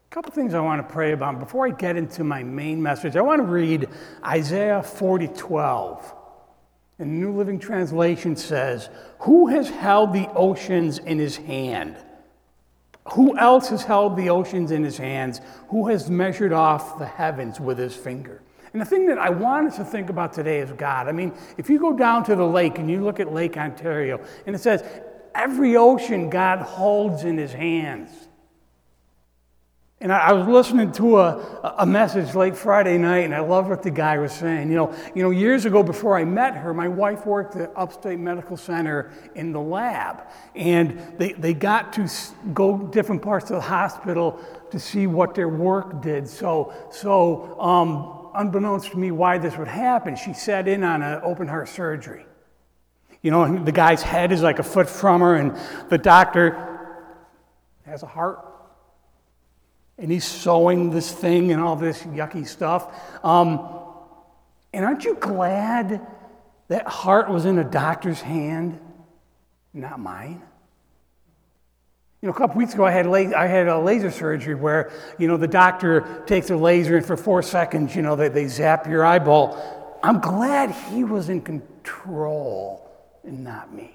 A couple things I want to pray about. Before I get into my main message, I want to read Isaiah 40:12. And the New Living Translation says, "Who has held the oceans in his hand? Who else has held the oceans in his hands? Who has measured off the heavens with his finger?" And the thing that I want us to think about today is God. I mean, if you go down to the lake and you look at Lake Ontario, and it says, every ocean God holds in his hands. And I was listening to a message late Friday night, and I loved what the guy was saying. You know, years ago before I met her, my wife worked at Upstate Medical Center in the lab, and they got to go different parts of the hospital to see what their work did. So unbeknownst to me why this would happen, she sat in on an open heart surgery. You know, and the guy's head is like a foot from her, and the doctor has a heart. And he's sewing this thing and all this yucky stuff. And aren't you glad that heart was in a doctor's hand, not mine? You know, a couple weeks ago I had a laser surgery where, you know, the doctor takes a laser and for 4 seconds, you know, they zap your eyeball. I'm glad he was in control and not me.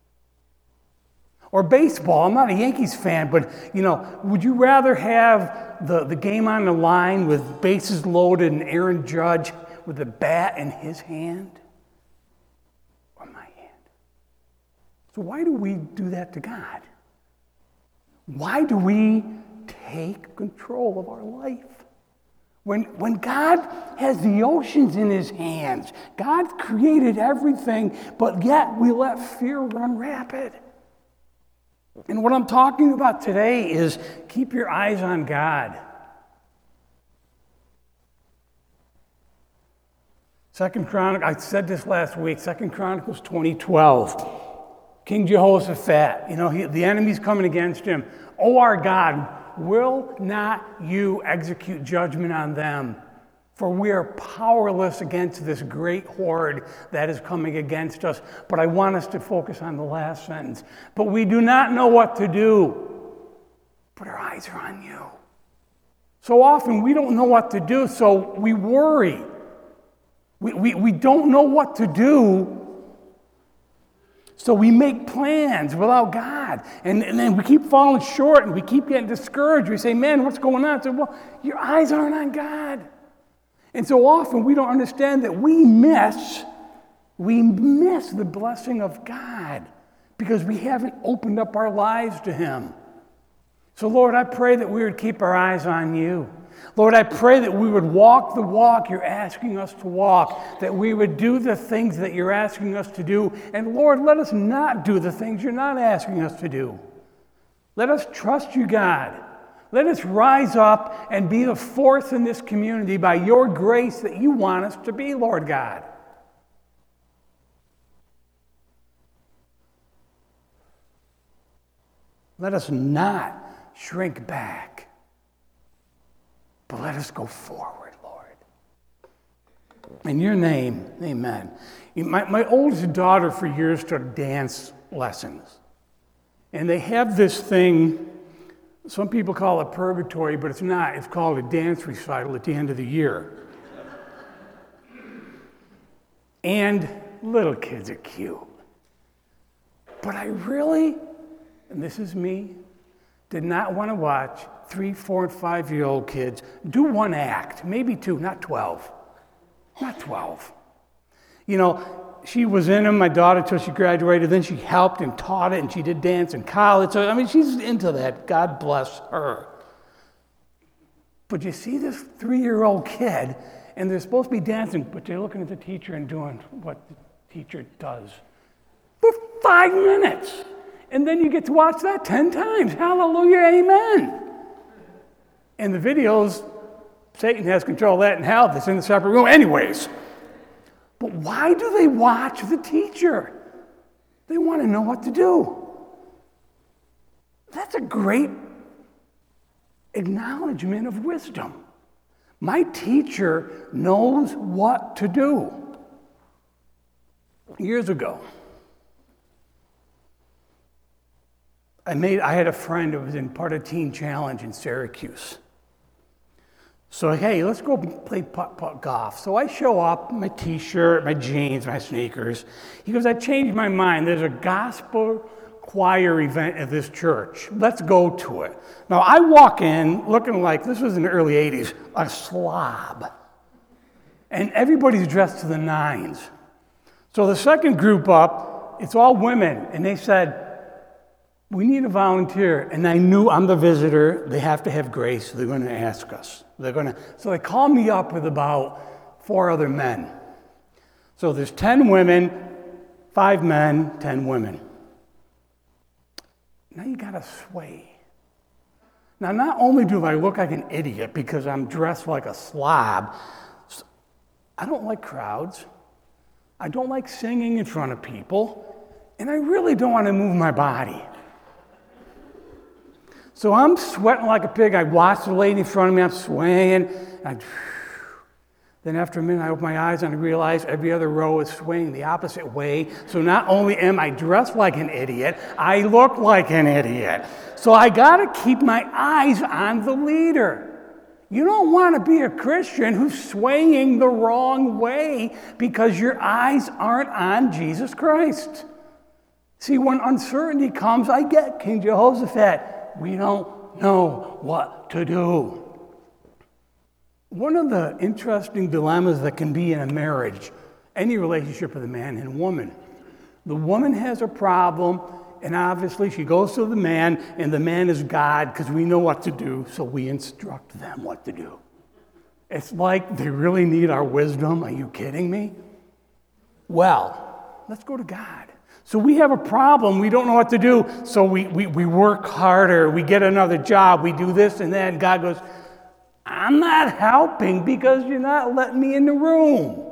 Or baseball. I'm not a Yankees fan, but, you know, would you rather have the game on the line with bases loaded and Aaron Judge with the bat in his hand or my hand? So why do we do that to God? Why do we take control of our life? When God has the oceans in his hands, God created everything, but yet we let fear run rapid. And what I'm talking about today is keep your eyes on God. 2 Chronicles, I said this last week, 2 Chronicles 20:12. King Jehoshaphat, you know, the enemy's coming against him. "Oh, our God, will not you execute judgment on them? For we are powerless against this great horde that is coming against us." But I want us to focus on the last sentence. "But we do not know what to do, but our eyes are on you." So often we don't know what to do, so we worry. We don't know what to do, so we make plans without God. And then we keep falling short and we keep getting discouraged. We say, "Man, what's going on?" I say, "Well, your eyes aren't on God." And so often we don't understand that we miss the blessing of God because we haven't opened up our lives to him. So Lord, I pray that we would keep our eyes on you. Lord, I pray that we would walk the walk you're asking us to walk, that we would do the things that you're asking us to do. And Lord, let us not do the things you're not asking us to do. Let us trust you, God. Let us rise up and be the force in this community by your grace that you want us to be, Lord God. Let us not shrink back, but let us go forward, Lord. In your name, amen. My oldest daughter for years took dance lessons. And they have this thing. Some people call it purgatory, but it's not. It's called a dance recital at the end of the year. And little kids are cute. But I really, and this is me, did not want to watch 3, 4, and 5-year-old kids do one act, maybe 2, not 12. Not 12. You know, she was in them, my daughter, till she graduated. Then she helped and taught it, and she did dance in college. So, I mean, she's into that. God bless her. But you see this 3-year-old kid, and they're supposed to be dancing, but they're looking at the teacher and doing what the teacher does for 5 minutes. And then you get to watch that 10 times. Hallelujah, amen. And the videos, Satan has control of that in hell. That's in the separate room anyways. But why do they watch the teacher? They want to know what to do. That's a great acknowledgement of wisdom. My teacher knows what to do. Years ago, I had a friend who was in part of Teen Challenge in Syracuse. So, hey, let's go play putt-putt golf. So I show up, my t-shirt, my jeans, my sneakers. He goes, I changed my mind. There's a gospel choir event at this church. Let's go to it. Now, I walk in looking like, this was in the early 80s, a slob. And everybody's dressed to the nines. So the second group up, it's all women. And they said, we need a volunteer. And I knew I'm the visitor. They have to have grace. So they're going to ask us. So they called me up with about 4 other men. So there's 10 women, 5 men, 10 women. Now you got to sway. Now, not only do I look like an idiot because I'm dressed like a slob, I don't like crowds. I don't like singing in front of people. And I really don't want to move my body. So I'm sweating like a pig. I watch the lady in front of me. I'm swaying. Then after a minute, I open my eyes and I realize every other row is swaying the opposite way. So not only am I dressed like an idiot, I look like an idiot. So I got to keep my eyes on the leader. You don't want to be a Christian who's swaying the wrong way because your eyes aren't on Jesus Christ. See, when uncertainty comes, I get King Jehoshaphat. We don't know what to do. One of the interesting dilemmas that can be in a marriage, any relationship with a man and a woman, the woman has a problem, and obviously she goes to the man, and the man is God because we know what to do, so we instruct them what to do. It's like they really need our wisdom. Are you kidding me? Well, let's go to God. So we have a problem, we don't know what to do, so we work harder, we get another job, we do this and that, and God goes, I'm not helping because you're not letting me in the room.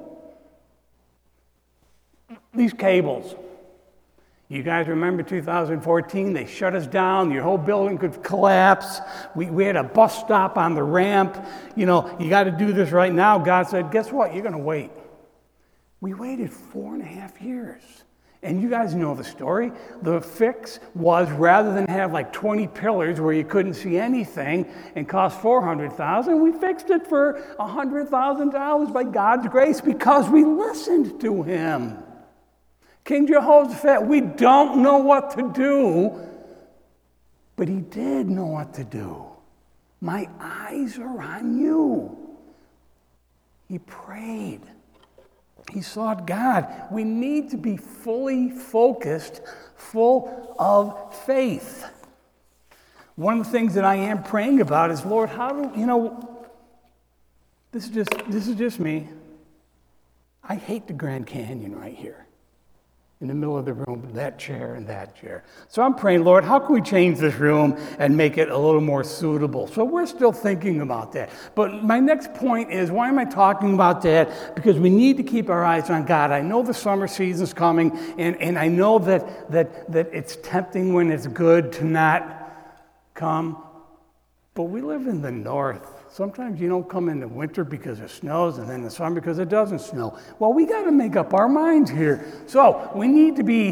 These cables. You guys remember 2014? They shut us down, your whole building could collapse. We had a bus stop on the ramp. You know, you got to do this right now. God said, guess what? You're going to wait. We waited 4.5 years. And you guys know the story. The fix was rather than have like 20 pillars where you couldn't see anything and cost $400,000, we fixed it for $100,000 by God's grace because we listened to him. King Jehoshaphat, we don't know what to do, but he did know what to do. My eyes are on you. He prayed. He sought God. We need to be fully focused, full of faith. One of the things that I am praying about is, Lord, how do, this is just me. I hate the Grand Canyon right here. In the middle of the room, that chair and that chair. So I'm praying, Lord, how can we change this room and make it a little more suitable? So we're still thinking about that. But my next point is, why am I talking about that? Because we need to keep our eyes on God. I know the summer season's coming, and I know that it's tempting when it's good to not come. But we live in the north. Sometimes you don't come in the winter because it snows, and then the summer because it doesn't snow. Well, we got to make up our minds here. So we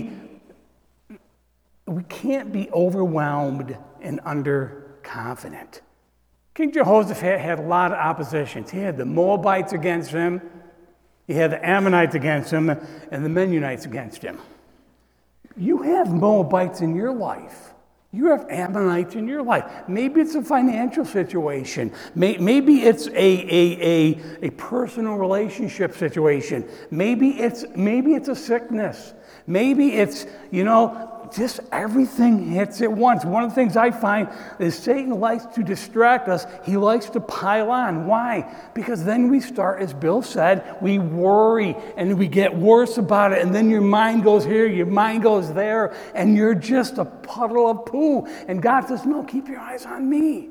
can't be overwhelmed and underconfident. King Jehoshaphat had a lot of oppositions. He had the Moabites against him, he had the Ammonites against him, and the Mennonites against him. You have Moabites in your life. You have Ammonites in your life. Maybe it's a financial situation. Maybe it's a personal relationship situation. Maybe it's a sickness. Maybe it's, just everything hits at once. One of the things I find is Satan likes to distract us. He likes to pile on. Why? Because then we start, as Bill said, we worry and we get worse about it. And then your mind goes here, your mind goes there, and you're just a puddle of poo. And God says, no, keep your eyes on me.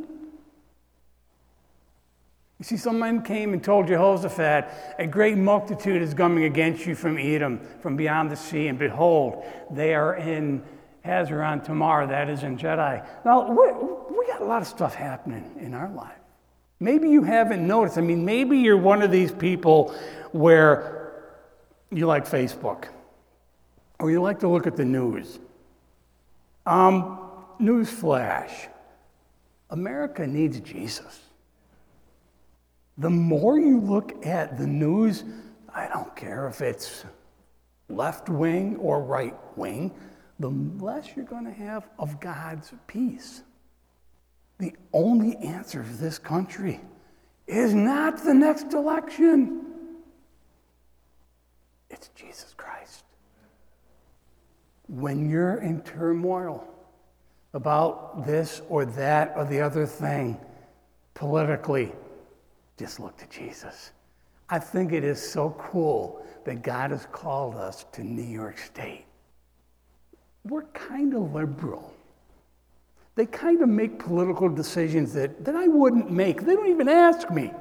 You see, some men came and told Jehoshaphat, a great multitude is coming against you from Edom, from beyond the sea, and behold, they are in Hazeron Tamar, that is in Jedi. Now, we got a lot of stuff happening in our life. Maybe you haven't noticed. I mean, maybe you're one of these people where you like Facebook, or you like to look at the news. News flash. America needs Jesus. The more you look at the news, I don't care if it's left wing or right wing, the less you're going to have of God's peace. The only answer for this country is not the next election. It's Jesus Christ. When you're in turmoil about this or that or the other thing politically, just look to Jesus. I think it is so cool that God has called us to New York State. We're kind of liberal. They kind of make political decisions that I wouldn't make. They don't even ask me.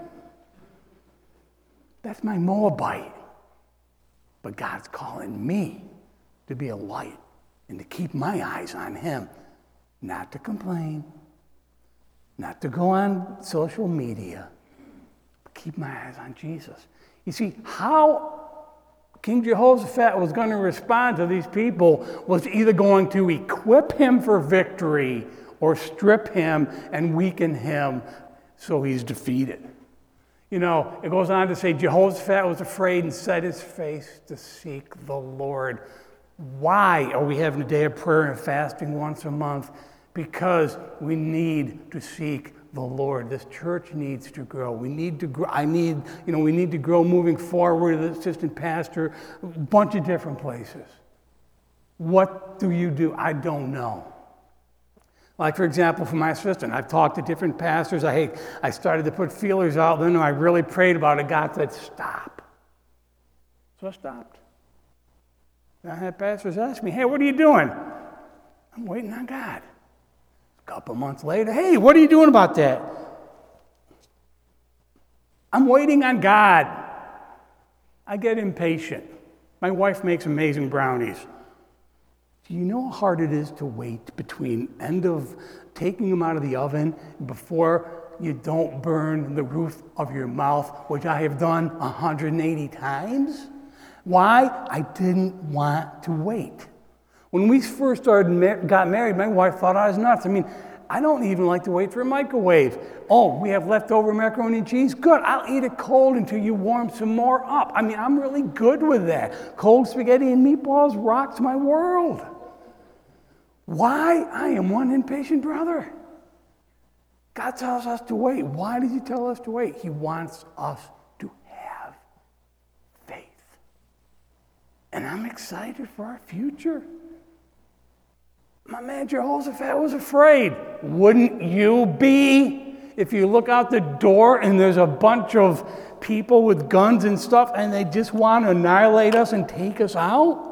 That's my Moabite. But God's calling me to be a light and to keep my eyes on him, not to complain, not to go on social media, but keep my eyes on Jesus. You see, how King Jehoshaphat was going to respond to these people was either going to equip him for victory or strip him and weaken him so he's defeated. You know, it goes on to say Jehoshaphat was afraid and set his face to seek the Lord. Why are we having a day of prayer and fasting once a month? Because we need to seek the Lord. This church needs to grow. We need to grow. We need to grow moving forward as assistant pastor, a bunch of different places. What do you do? I don't know. Like, for example, for my assistant, I've talked to different pastors. I started to put feelers out. Then I really prayed about it. God said, stop. So I stopped. I had pastors ask me, hey, what are you doing? I'm waiting on God. A couple months later, hey, what are you doing about that? I'm waiting on God. I get impatient. My wife makes amazing brownies. Do you know how hard it is to wait between end of taking them out of the oven before you don't burn the roof of your mouth, which I have done 180 times? Why? I didn't want to wait. When we first got married, my wife thought I was nuts. I mean, I don't even like to wait for a microwave. Oh, we have leftover macaroni and cheese? Good, I'll eat it cold until you warm some more up. I mean, I'm really good with that. Cold spaghetti and meatballs rocks my world. Why? I am one impatient brother. God tells us to wait. Why does he tell us to wait? He wants us to have faith. And I'm excited for our future. My man Jehoshaphat was afraid. Wouldn't you be? If you look out the door and there's a bunch of people with guns and stuff and they just want to annihilate us and take us out?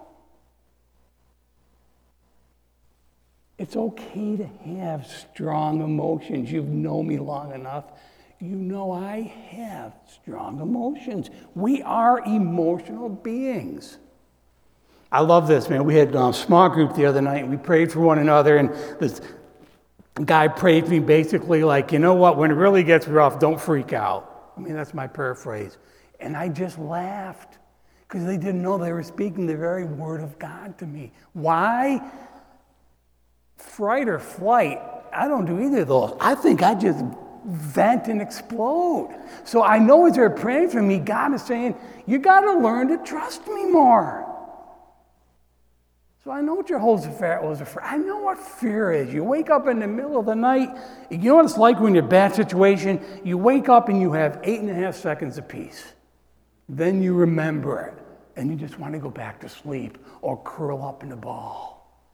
It's okay to have strong emotions. You've known me long enough. You know I have strong emotions. We are emotional beings. I love this, man. We had a small group the other night, and we prayed for one another, and this guy prayed to me basically like, you know what, when it really gets rough, don't freak out. I mean, that's my paraphrase. And I just laughed because they didn't know they were speaking the very word of God to me. Why? Fright or flight, I don't do either of those. I think I just vent and explode. So I know as they're praying for me, God is saying, you got to learn to trust me more. So I know Jehoshaphat was afraid. I know what fear is. You wake up in the middle of the night. You know what it's like when you're in a bad situation? You wake up and you have 8.5 seconds of peace. Then you remember it, and you just want to go back to sleep or curl up in a ball.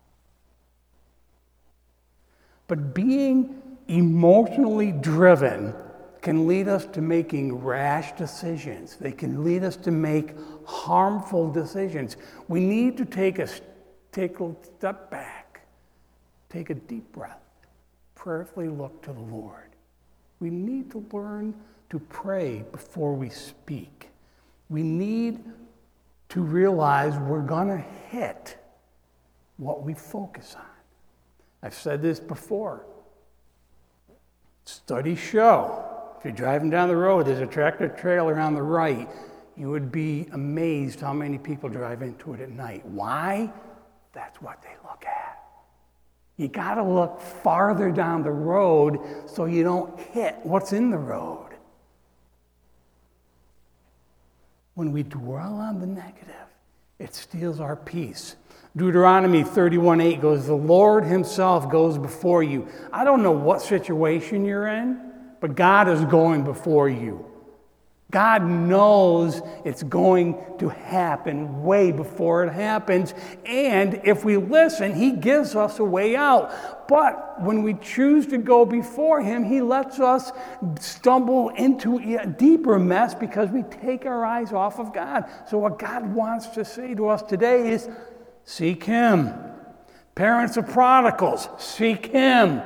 But being emotionally driven can lead us to making rash decisions. They can lead us to make harmful decisions. We need to take a step back, take a deep breath, prayerfully look to the Lord. We need to learn to pray before we speak. We need to realize we're going to hit what we focus on. I've said this before. Studies show, if you're driving down the road, there's a tractor trailer on the right, you would be amazed how many people drive into it at night. Why? That's what they look at. You got to look farther down the road so you don't hit what's in the road. When we dwell on the negative, it steals our peace. Deuteronomy 31:8 goes, the Lord himself goes before you. I don't know what situation you're in, but God is going before you. God knows it's going to happen way before it happens. And if we listen, he gives us a way out. But when we choose to go before him, he lets us stumble into a deeper mess because we take our eyes off of God. So what God wants to say to us today is, seek him. Parents of prodigals, seek him.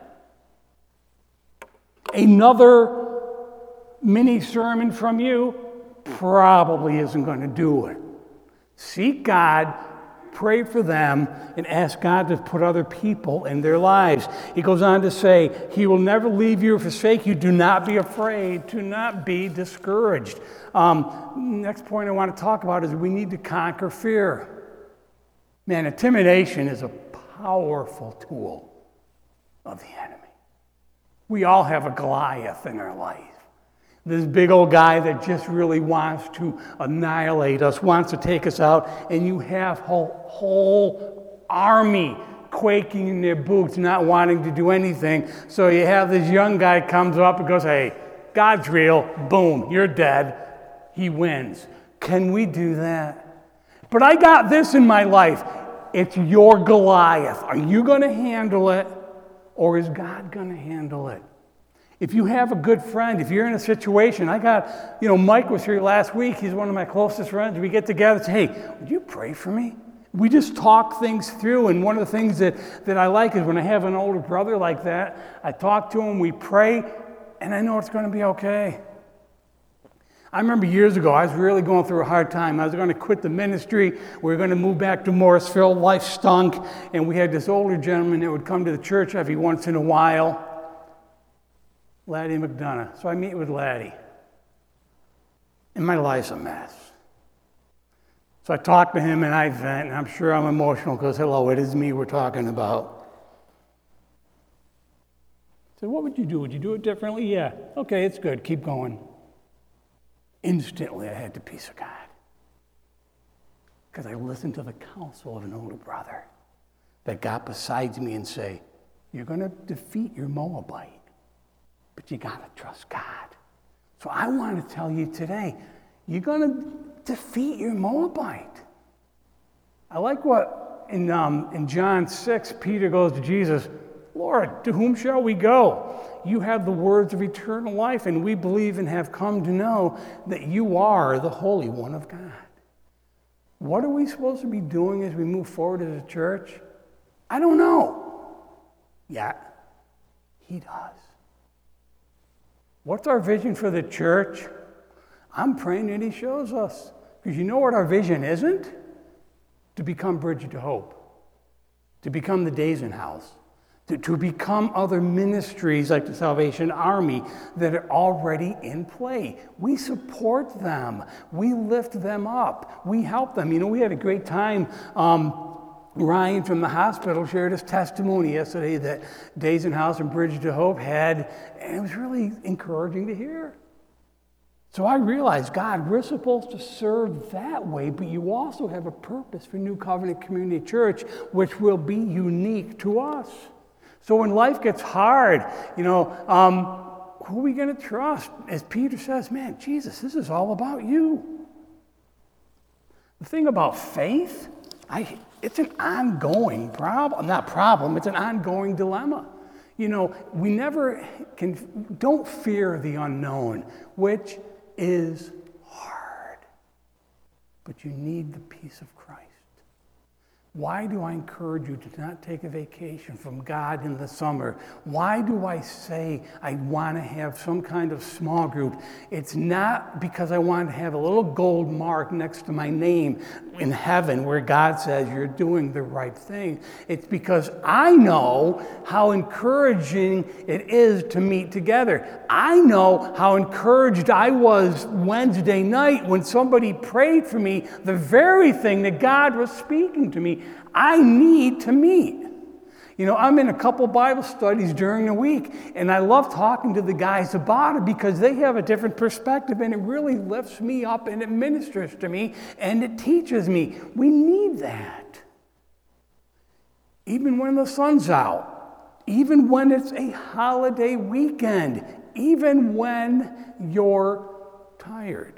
Another mini sermon from you probably isn't going to do it. Seek God, pray for them, and ask God to put other people in their lives. He goes on to say, he will never leave you or forsake you. Do not be afraid. Do not be discouraged. Next point I want to talk about is we need to conquer fear. Man, intimidation is a powerful tool of the enemy. We all have a Goliath in our life. This big old guy that just really wants to annihilate us, wants to take us out, and you have whole army quaking in their boots, not wanting to do anything. So you have this young guy comes up and goes, hey, God's real, boom, you're dead. He wins. Can we do that? But I got this in my life. It's your Goliath. Are you going to handle it, or is God going to handle it? If you have a good friend, if you're in a situation, Mike was here last week. He's one of my closest friends. We get together and say, hey, would you pray for me? We just talk things through. And one of the things that I like is when I have an older brother like that, I talk to him, we pray, and I know it's going to be okay. I remember years ago, I was really going through a hard time. I was going to quit the ministry. We were going to move back to Morrisville. Life stunk. And we had this older gentleman that would come to the church every once in a while. Laddie McDonough. So I meet with Laddie. And my life's a mess. So I talk to him and I vent, and I'm sure I'm emotional because, hello, it is me we're talking about. I said, what would you do? Would you do it differently? Yeah. Okay, it's good. Keep going. Instantly, I had the peace of God. Because I listened to the counsel of an older brother that got beside me and say, you're going to defeat your Moabite. But you got to trust God. So I want to tell you today, you're going to defeat your Moabite. I like what in John 6, Peter goes to Jesus, Lord, to whom shall we go? You have the words of eternal life, and we believe and have come to know that you are the Holy One of God. What are we supposed to be doing as we move forward as a church? I don't know. Yet, he does. What's our vision for the church? I'm praying that he shows us. Because you know what our vision isn't? To become Bridge to Hope. To become the Dazen House. To become other ministries like the Salvation Army that are already in play. We support them. We lift them up. We help them. We had a great time. Ryan from the hospital shared his testimony yesterday that Dazen House and Bridge to Hope had, and it was really encouraging to hear. So I realized, God, we're supposed to serve that way, but you also have a purpose for New Covenant Community Church, which will be unique to us. So when life gets hard, who are we going to trust? As Peter says, man, Jesus, this is all about you. The thing about faith, it's an ongoing it's an ongoing dilemma. We never don't fear the unknown, which is hard. But you need the peace of Christ. Why do I encourage you to not take a vacation from God in the summer? Why do I say I want to have some kind of small group? It's not because I want to have a little gold mark next to my name in heaven where God says you're doing the right thing. It's because I know how encouraging it is to meet together. I know how encouraged I was Wednesday night when somebody prayed for me, the very thing that God was speaking to me. I need to meet. You know, I'm in a couple Bible studies during the week, and I love talking to the guys about it because they have a different perspective, and it really lifts me up, and it ministers to me, and it teaches me. We need that. Even when the sun's out, even when it's a holiday weekend, even when you're tired.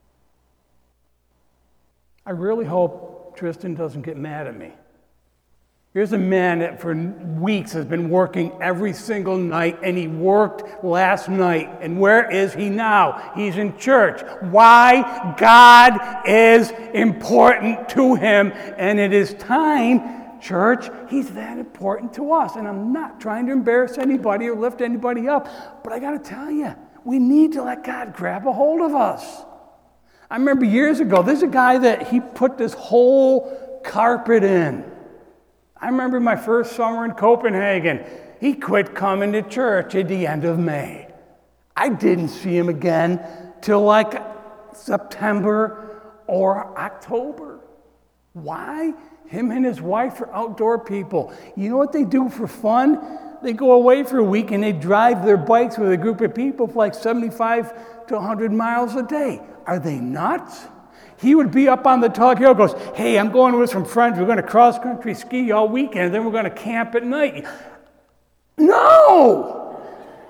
I really hope Tristan doesn't get mad at me. Here's a man that for weeks has been working every single night, and he worked last night. And where is he now? He's in church. Why? God is important to him, and it is time, church, he's that important to us. And I'm not trying to embarrass anybody or lift anybody up, but I got to tell you, we need to let God grab a hold of us. I remember years ago, there's a guy that he put this whole carpet in. I remember my first summer in Copenhagen. He quit coming to church at the end of May. I didn't see him again till like September or October. Why? Him and his wife are outdoor people. You know what they do for fun? They go away for a week and they drive their bikes with a group of people for like 75 to 100 miles a day. Are they nuts? He would be up on the Tug Hill, goes, hey, I'm going with some friends. We're going to cross-country ski all weekend, then we're going to camp at night. No!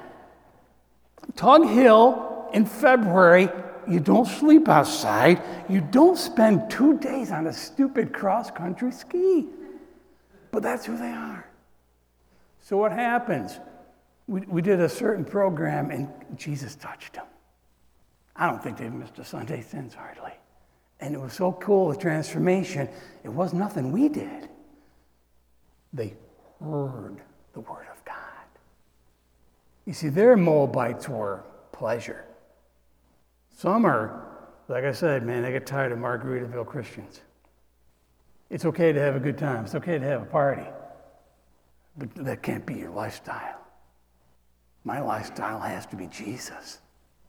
Tug Hill in February, you don't sleep outside. You don't spend 2 days on a stupid cross-country ski. But that's who they are. So what happens? We did a certain program, and Jesus touched them. I don't think they've missed a Sunday since, hardly. And it was so cool, the transformation. It was nothing we did. They heard the word of God. You see, their Moabites were pleasure. Some are, like I said, man, they get tired of Margaritaville Christians. It's okay to have a good time. It's okay to have a party. But that can't be your lifestyle. My lifestyle has to be Jesus.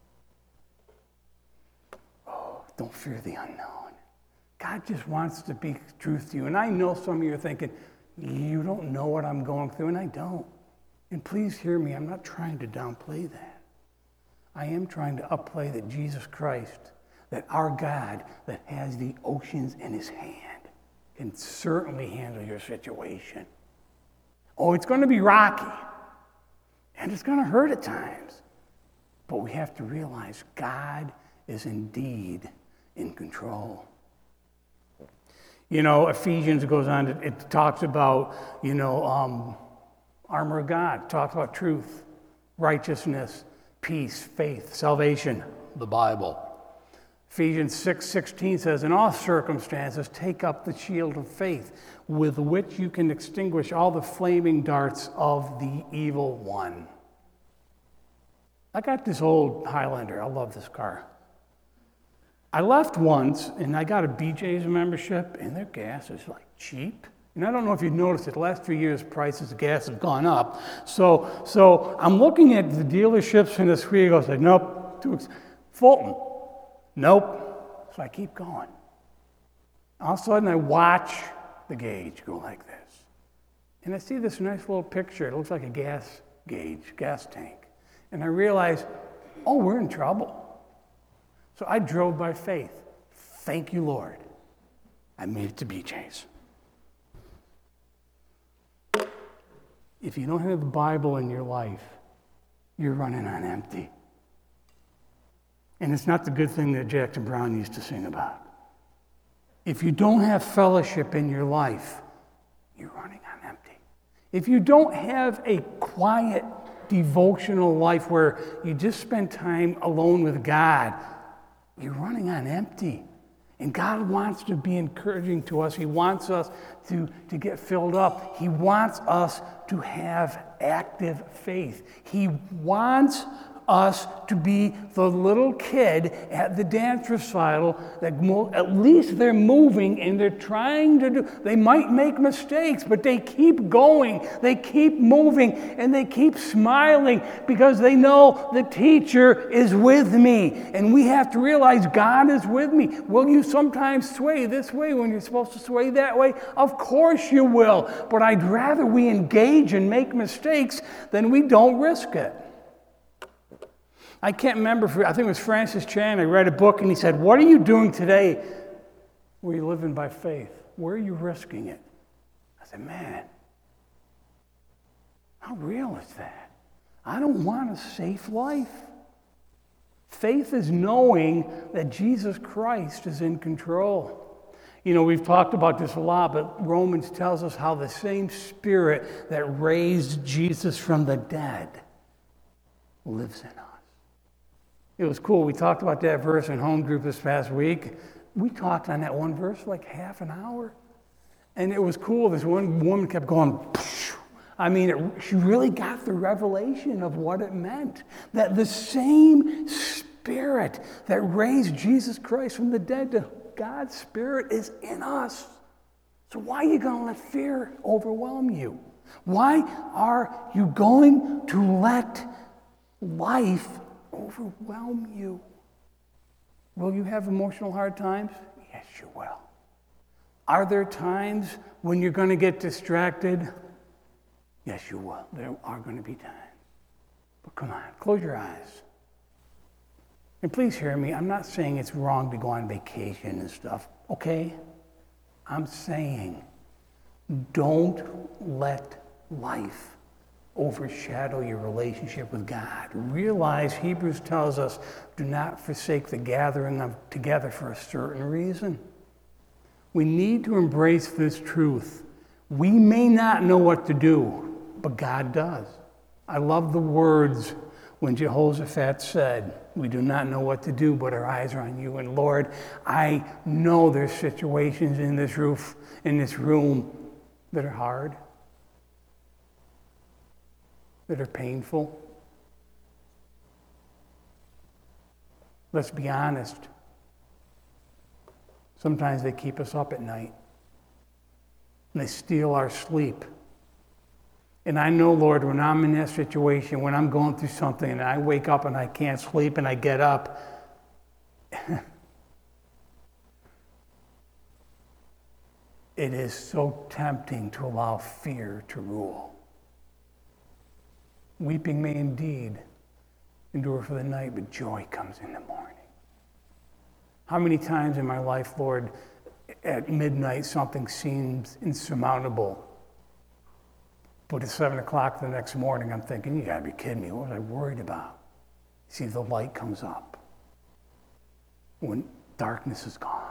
Don't fear the unknown. God just wants to speak truth to you. And I know some of you are thinking, you don't know what I'm going through, and I don't. And please hear me, I'm not trying to downplay that. I am trying to upplay that Jesus Christ, that our God that has the oceans in his hand, can certainly handle your situation. Oh, it's going to be rocky, and it's going to hurt at times. But we have to realize God is indeed in control. You know, Ephesians goes on, it talks about, armor of God, talks about truth, righteousness, peace, faith, salvation, the Bible. Ephesians 6:16 says, in all circumstances, take up the shield of faith, with which you can extinguish all the flaming darts of the evil one. I got this old Highlander. I love this car. I left once, and I got a BJ's membership, and their gas is like cheap. And I don't know if you've noticed it, the last 3 years, prices of gas have gone up. So I'm looking at the dealerships in this week. I was like, nope, too expensive. Fulton, nope. So I keep going. All of a sudden, I watch the gauge go like this. And I see this nice little picture. It looks like a gas gauge, gas tank. And I realize, oh, we're in trouble. So I drove by faith. Thank you, Lord. I made it to BJ's. If you don't have the Bible in your life, you're running on empty. And it's not the good thing that Jackson Browne used to sing about. If you don't have fellowship in your life, you're running on empty. If you don't have a quiet, devotional life where you just spend time alone with God, you're running on empty. And God wants to be encouraging to us. He wants us to get filled up. He wants us to have active faith. He wants us to be the little kid at the dance recital that at least they're moving and they're trying to do. They might make mistakes, but they keep going. They keep moving and they keep smiling because they know the teacher is with me. And we have to realize God is with me. Will you sometimes sway this way when you're supposed to sway that way? Of course you will. But I'd rather we engage and make mistakes than we don't risk it. I can't remember, I think it was Francis Chan. I read a book and he said, what are you doing today where you're living by faith? Where are you risking it? I said, man, how real is that? I don't want a safe life. Faith is knowing that Jesus Christ is in control. You know, we've talked about this a lot, but Romans tells us how the same Spirit that raised Jesus from the dead lives in us. It was cool. We talked about that verse in home group this past week. We talked on that one verse for like half an hour. And it was cool. This one woman kept going, psh. I mean, she really got the revelation of what it meant. That the same Spirit that raised Jesus Christ from the dead, God's Spirit is in us. So why are you going to let fear overwhelm you? Why are you going to let life overwhelm you? Will you have emotional hard times? Yes, you will. Are there times when you're going to get distracted? Yes, you will. There are going to be times. But come on, close your eyes. And please hear me. I'm not saying it's wrong to go on vacation and stuff, okay? I'm saying don't let life overshadow your relationship with God. Realize Hebrews tells us, do not forsake the gathering together for a certain reason. We need to embrace this truth. We may not know what to do, but God does. I love the words when Jehoshaphat said, we do not know what to do, but our eyes are on you. And Lord, I know there's situations in this room that are hard, that are painful. Let's be honest. Sometimes they keep us up at night. And they steal our sleep. And I know, Lord, when I'm in that situation, when I'm going through something and I wake up and I can't sleep and I get up, it is so tempting to allow fear to rule. Weeping may indeed endure for the night, but joy comes in the morning. How many times in my life, Lord, at midnight something seems insurmountable, but at 7 o'clock the next morning I'm thinking, you gotta be kidding me, what was I worried about? See, the light comes up when darkness is gone.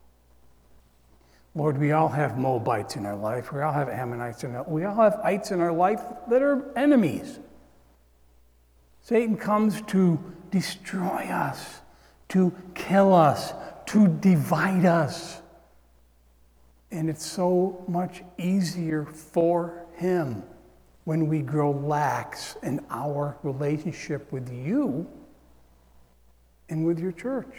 Lord, we all have Moabites in our life, we all have Ammonites in our life, we all have ites in our life that are enemies. Satan comes to destroy us, to kill us, to divide us. And it's so much easier for him when we grow lax in our relationship with you and with your church.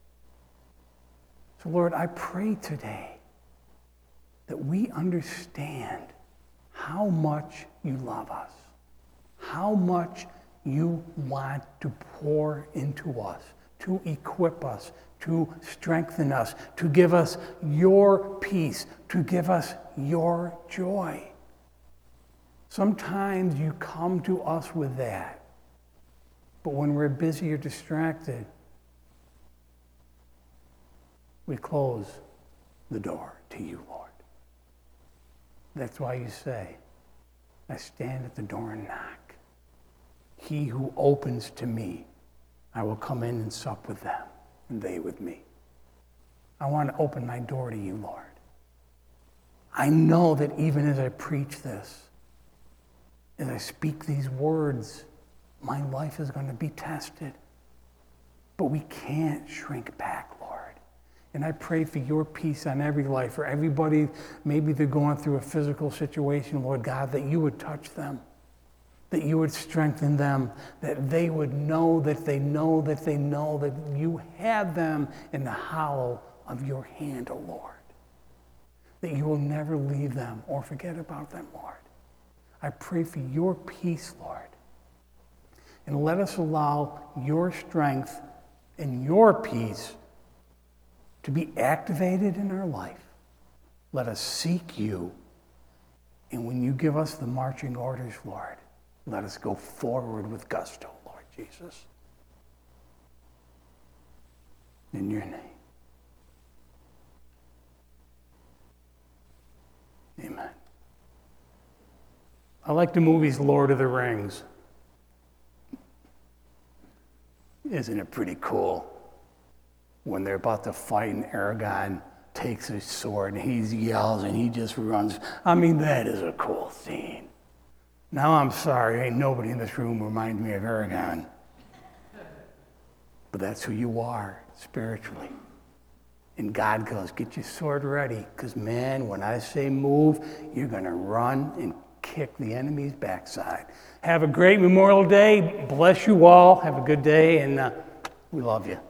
So Lord, I pray today that we understand how much you love us, how much you want to pour into us, to equip us, to strengthen us, to give us your peace, to give us your joy. Sometimes you come to us with that, but when we're busy or distracted, we close the door to you, Lord. That's why you say, I stand at the door and knock. He who opens to me, I will come in and sup with them, and they with me. I want to open my door to you, Lord. I know that even as I preach this, as I speak these words, my life is going to be tested. But we can't shrink back, Lord. And I pray for your peace on every life, for everybody, maybe they're going through a physical situation, Lord God, that you would touch them. that you would strengthen them, that they would know that they know that they know that you have them in the hollow of your hand, O Lord. That you will never leave them or forget about them, Lord. I pray for your peace, Lord. And let us allow your strength and your peace to be activated in our life. Let us seek you. And when you give us the marching orders, Lord, let us go forward with gusto, Lord Jesus. In your name. Amen. I like the movies Lord of the Rings. Isn't it pretty cool? When they're about to fight and Aragorn takes his sword and he yells and he just runs. I mean, that is a cool scene. Now I'm sorry, ain't nobody in this room reminds me of Aragorn. But that's who you are spiritually. And God goes, get your sword ready, because man, when I say move, you're going to run and kick the enemy's backside. Have a great Memorial Day. Bless you all. Have a good day, and we love you.